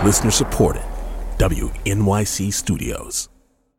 Listener supported. WNYC Studios.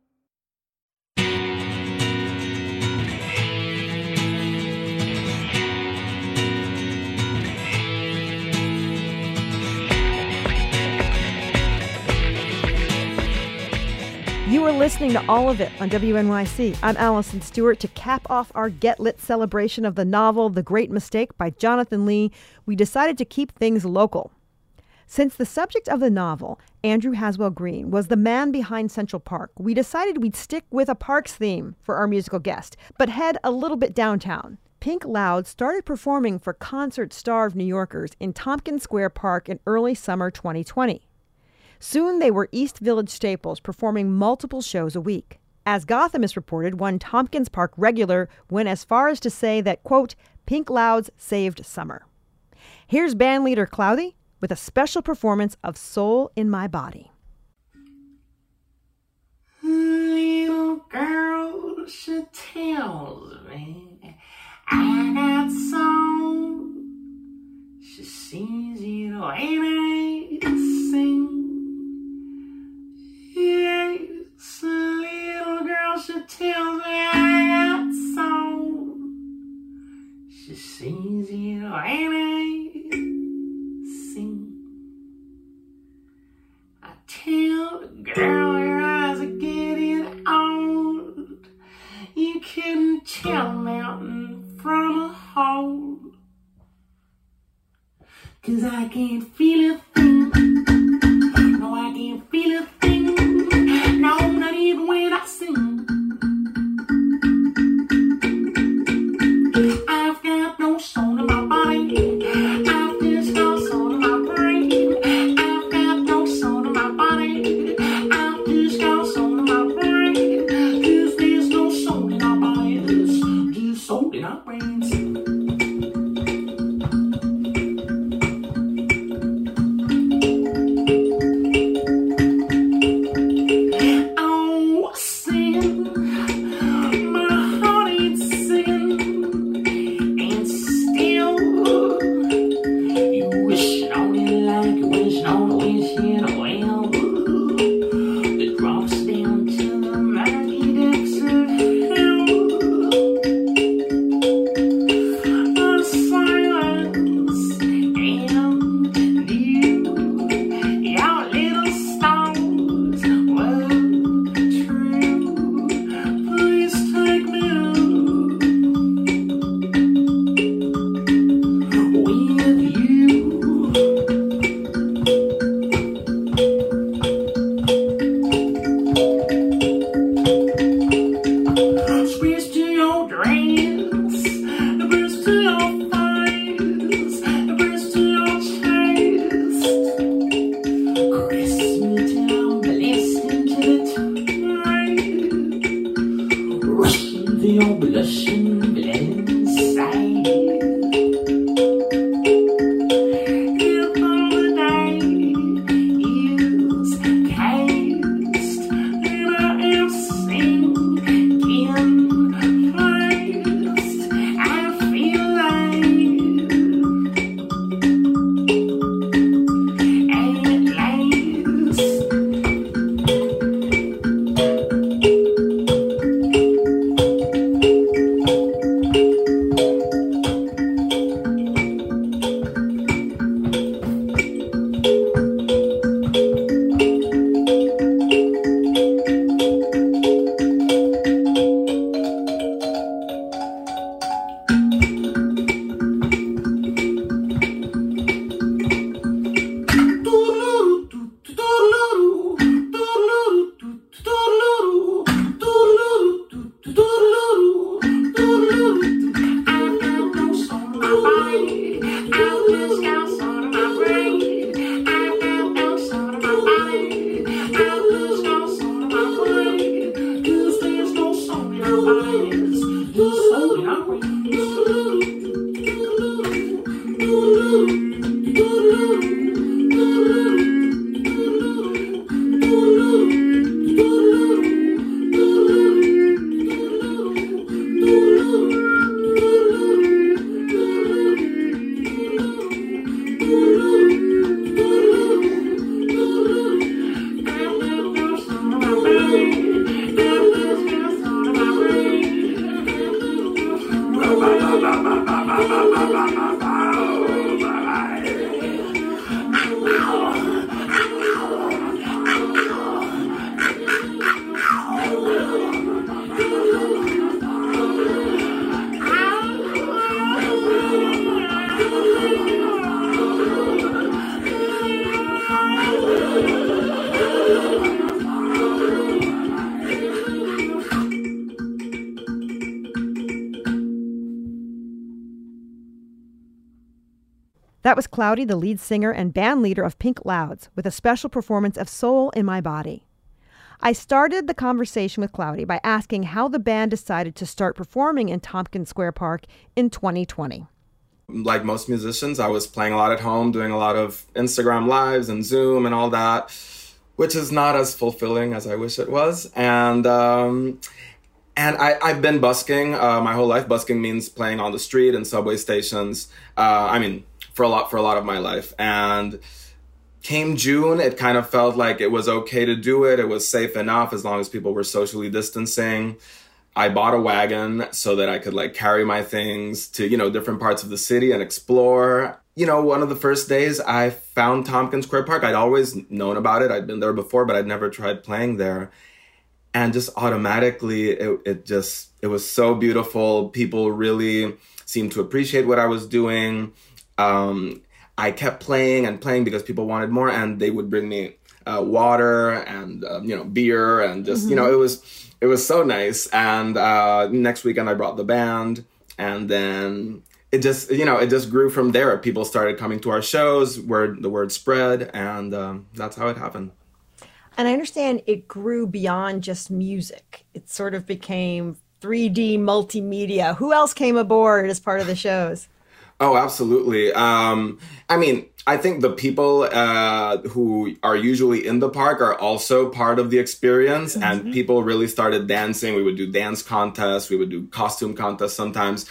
You are listening to All of It on WNYC. I'm Allison Stewart. To cap off our Get Lit celebration of the novel The Great Mistake by Jonathan Lee, we decided to keep things local. Since the subject of the novel, Andrew Haswell Green, was the man behind Central Park, we decided we'd stick with a parks theme for our musical guest, but head a little bit downtown. Pink Loud started performing for concert-starved New Yorkers in Tompkins Square Park in early summer 2020. Soon they were East Village staples, performing multiple shows a week. As Gothamist reported, one Tompkins Park regular went as far as to say that, quote, Pink Louds saved summer. Here's bandleader Cloudy with a special performance of Soul in My Body. Little girl, she tells me I got soul. She sees it when I sing. Yes, little girl, she tells me I got soul. She sees it when I sing. I tell the girl your eyes are getting old. You couldn't tell a mountain from a hole. 'Cause I can't feel a thing. No, I can't feel a thing. No, not even when I sing. I've got no soul in my body. I've just got soul in my brain. I've got no soul in my body. I've just got soul in my brain. 'Cause there's no soul in our bodies. Just soul in our brains. That was Cloudy, the lead singer and band leader of Pink Louds, with a special performance of Soul in My Body. I started the conversation with Cloudy by asking how the band decided to start performing in Tompkins Square Park in 2020. Like most musicians, I was playing a lot at home, doing a lot of Instagram Lives and Zoom and all that, which is not as fulfilling as I wish it was. And I've been busking my whole life. Busking means playing on the street and subway stations. For a lot of my life. And came June, it kind of felt like it was okay to do it. It was safe enough as long as people were socially distancing. I bought a wagon so that I could like carry my things to, different parts of the city and explore. One of the first days I found Tompkins Square Park. I'd always known about it. I'd been there before, but I'd never tried playing there. And just automatically, it was so beautiful. People really seemed to appreciate what I was doing. I kept playing and playing because people wanted more, and they would bring me water and beer and just it was so nice. And next weekend I brought the band, and then it just grew from there. People started coming to our shows, the word spread, and that's how it happened. And I understand it grew beyond just music. It sort of became 3D multimedia. Who else came aboard as part of the shows? Oh, absolutely. I think the people who are usually in the park are also part of the experience. Mm-hmm. And people really started dancing. We would do dance contests. We would do costume contests sometimes.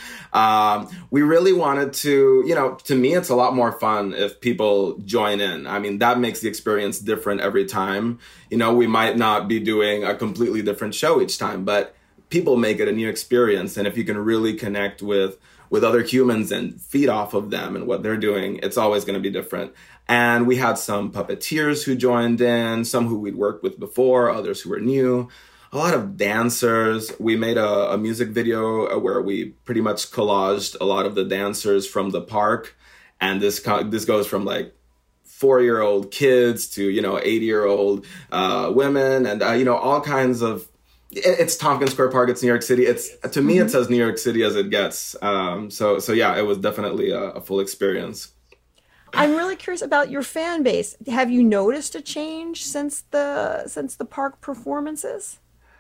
We really wanted to, to me, it's a lot more fun if people join in. I mean, that makes the experience different every time. We might not be doing a completely different show each time, but people make it a new experience. And if you can really connect with other humans and feed off of them and what they're doing, it's always going to be different. And we had some puppeteers who joined in, some who we'd worked with before, others who were new, a lot of dancers. We made a music video where we pretty much collaged a lot of the dancers from the park. And this goes from like 4-year-old kids to, 80-year-old women and, all kinds of. It's Tompkins Square Park. It's New York City. To me, it's as New York City as it gets. So yeah, it was definitely a full experience. I'm really curious about your fan base. Have you noticed a change since the park performances?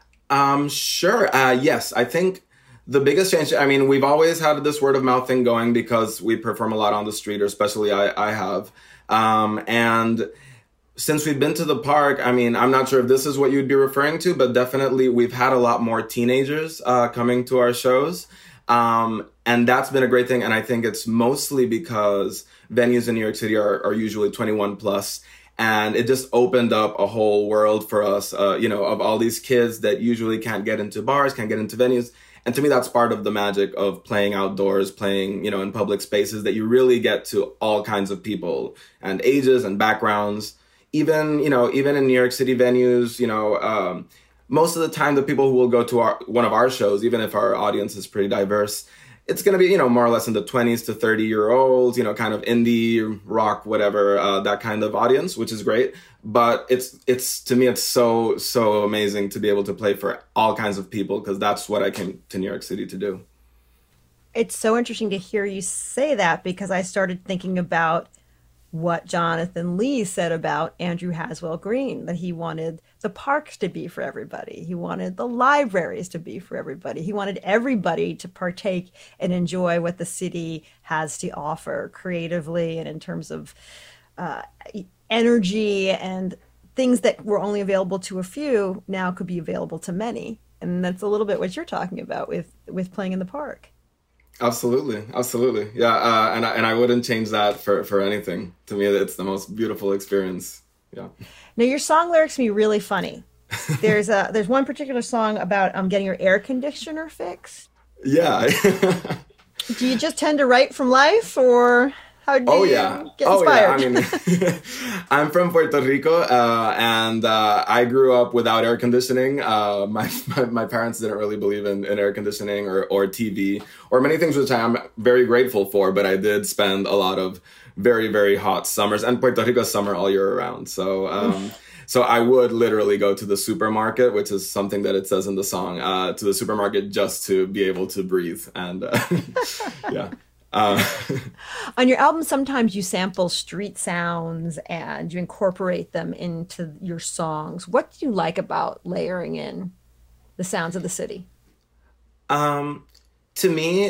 Sure. Yes, I think the biggest change. We've always had this word of mouth thing going because we perform a lot on the street, or especially I have, and. Since we've been to the park, I'm not sure if this is what you'd be referring to, but definitely we've had a lot more teenagers coming to our shows. And that's been a great thing. And I think it's mostly because venues in New York City are usually 21 plus. And it just opened up a whole world for us, of all these kids that usually can't get into bars, can't get into venues. And to me, that's part of the magic of playing outdoors, playing, in public spaces, that you really get to all kinds of people and ages and backgrounds. Even in New York City venues, most of the time the people who will go to one of our shows, even if our audience is pretty diverse, it's going to be, more or less in the 20s to 30-year-olds, kind of indie, rock, whatever, that kind of audience, which is great. But it's to me, it's so, so amazing to be able to play for all kinds of people, because that's what I came to New York City to do. It's so interesting to hear you say that, because I started thinking about what Jonathan Lee said about Andrew Haswell Green, that he wanted the parks to be for everybody. He wanted the libraries to be for everybody. He wanted everybody to partake and enjoy what the city has to offer creatively and in terms of energy, and things that were only available to a few now could be available to many. And that's a little bit what you're talking about with playing in the park. Absolutely. Yeah. And I wouldn't change that for anything. To me, it's the most beautiful experience. Yeah. Now, your song lyrics can be really funny. There's one particular song about getting your air conditioner fixed. Yeah. Do you just tend to write from life, or how do you get inspired? Yeah. I'm from Puerto Rico, and I grew up without air conditioning. My parents didn't really believe in air conditioning or TV or many things, which I'm very grateful for. But I did spend a lot of very, very hot summers, and Puerto Rico's summer all year around. So so I would literally go to the supermarket, which is something that it says in the song, to the supermarket just to be able to breathe. And yeah. Uh, On your album, sometimes you sample street sounds and you incorporate them into your songs. What do you like about layering in the sounds of the city? to me,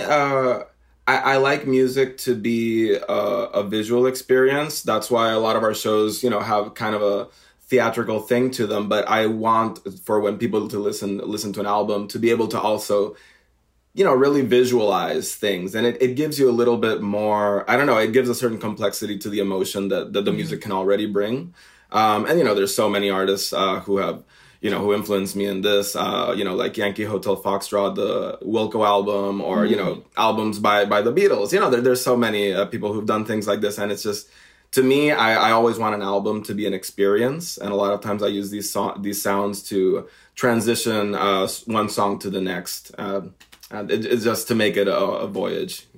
I like music to be a visual experience. That's why a lot of our shows, have kind of a theatrical thing to them. But I want for when people to listen to an album to be able to also, really visualize things. And it gives you a little bit more, I don't know, it gives a certain complexity to the emotion that the music can already bring. And there's so many artists who have, who influenced me in this, like Yankee Hotel Foxtrot, the Wilco album, or, albums by the Beatles. There's so many people who've done things like this. And it's just, to me, I always want an album to be an experience. And a lot of times I use these sounds to transition one song to the next. And it's just to make it a voyage,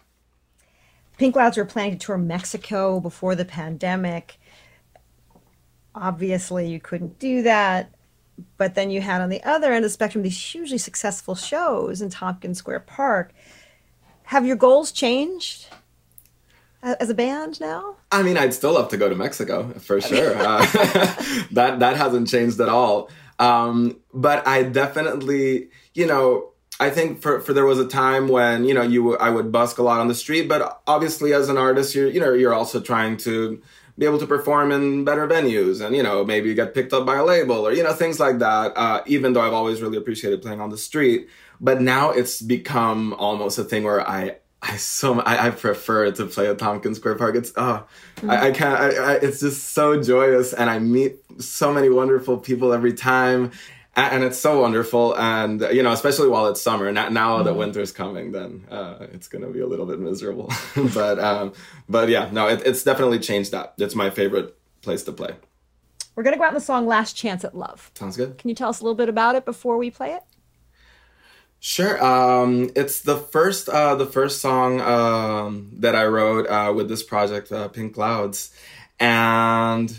Pink Clouds were planning to tour Mexico before the pandemic. Obviously, you couldn't do that. But then you had on the other end of the spectrum these hugely successful shows in Tompkins Square Park. Have your goals changed as a band now? I mean, I'd still love to go to Mexico, for sure. That hasn't changed at all. But I definitely, I think for there was a time when, I would busk a lot on the street, but obviously as an artist, you're also trying to be able to perform in better venues and, maybe get picked up by a label or, things like that, even though I've always really appreciated playing on the street. But now it's become almost a thing where I prefer to play at Tompkins Square Park. It's, I can't, it's just so joyous. And I meet so many wonderful people every time. And it's so wonderful. And, especially while it's summer. Now that winter's coming, then it's going to be a little bit miserable. but yeah, no, it's definitely changed that. It's my favorite place to play. We're going to go out in the song Last Chance at Love. Sounds good. Can you tell us a little bit about it before we play it? Sure. It's the first song that I wrote with this project, Pink Clouds. And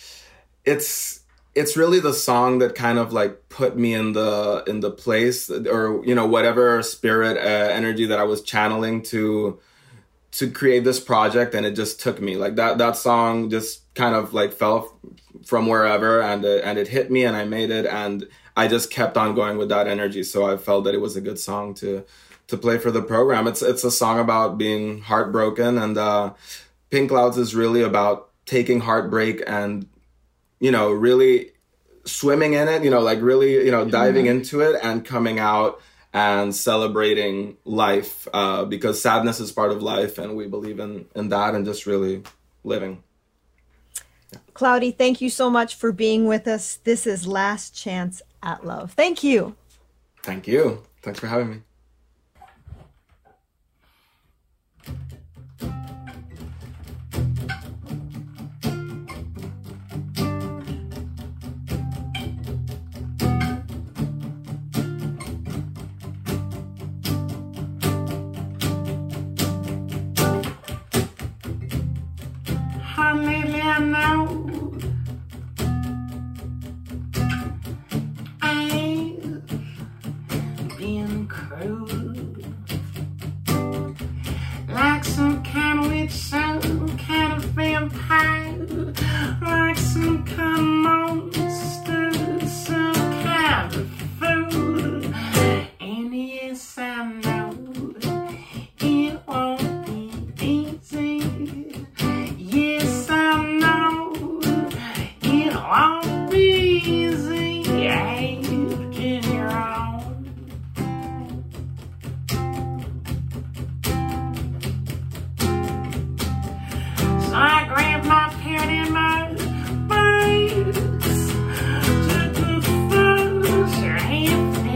it's really the song that kind of like put me in the place or, whatever spirit, energy that I was channeling to create this project. And it just took me like that song just kind of like fell from wherever and it hit me and I made it. And I just kept on going with that energy. So I felt that it was a good song to play for the program. It's a song about being heartbroken, and Pink Clouds is really about taking heartbreak and, really swimming in it, like really, diving into it and coming out and celebrating life, because sadness is part of life and we believe in that and just really living. Yeah. Cloudy, thank you so much for being with us. This is Last Chance at Love. Thank you. Thank you. Thanks for having me. Lately I know I've been cruel, like some kind of witch, some kind of vampire, like some kind of monster, some kind of fool. And yes, I know it won't be easy. Yes, I know it won't be easy after you're on. So I grabbed my pen and my birds, took the first half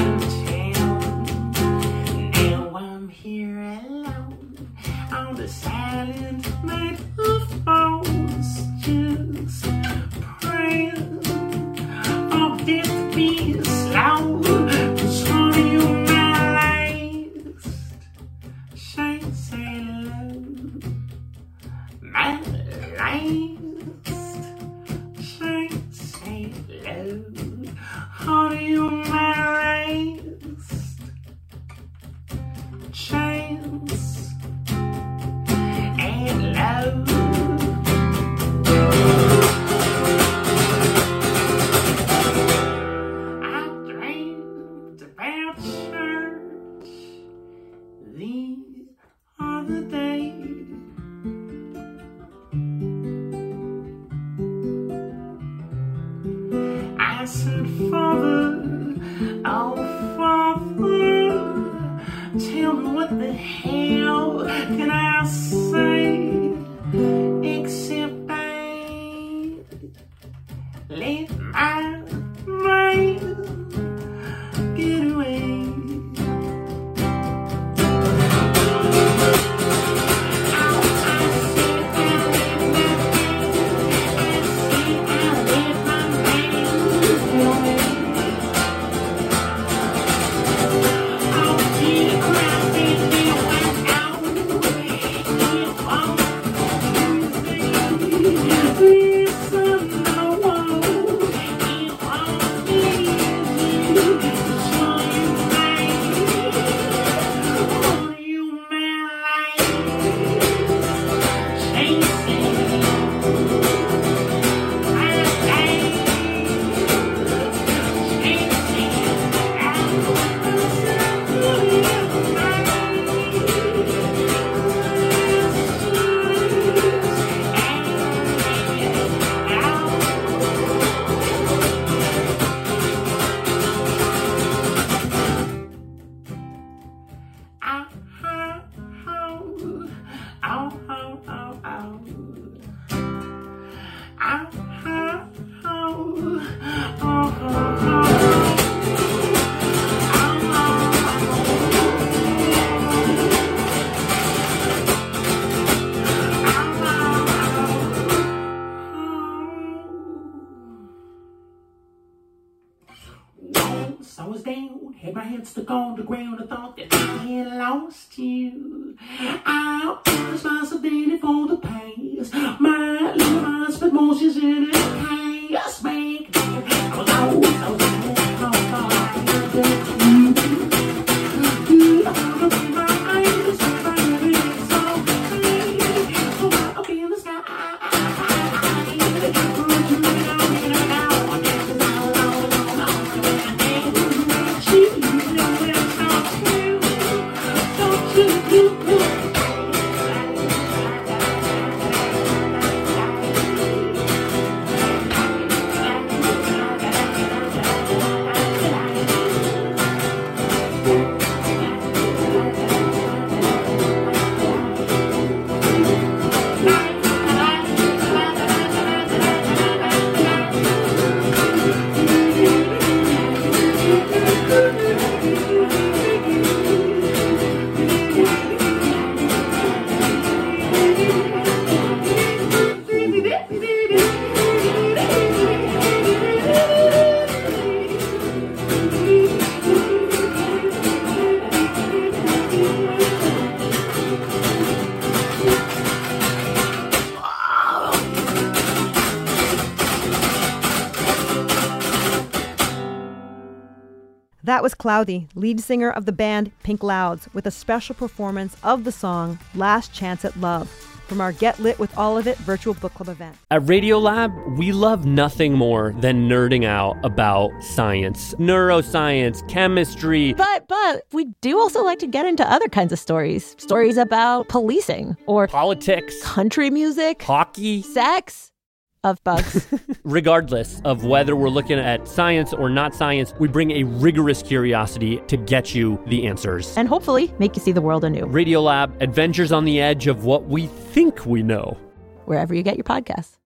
downtown. Now I'm here alone on the silent night of bones, just praying for death to be slow. Just for you, my last chance at love, my last chance at love. For you, my last chance I said, Father, oh Father, tell me what the hell can I say except I let my mind get away. I was down, had my head stuck on the ground. I thought that I had lost you. I took responsibility for the past. My little mind spent motions in a chaos. Make I was out, I was up in the sky. That was Cloudy, lead singer of the band Pink Louds, with a special performance of the song Last Chance at Love from our Get Lit with All of It virtual book club event. At Radiolab, we love nothing more than nerding out about science, neuroscience, chemistry. But we do also like to get into other kinds of stories. Stories about policing or Politics, country music, hockey, sex. Of bugs. Regardless of whether we're looking at science or not science, we bring a rigorous curiosity to get you the answers. And hopefully make you see the world anew. Radiolab, adventures on the edge of what we think we know. Wherever you get your podcasts.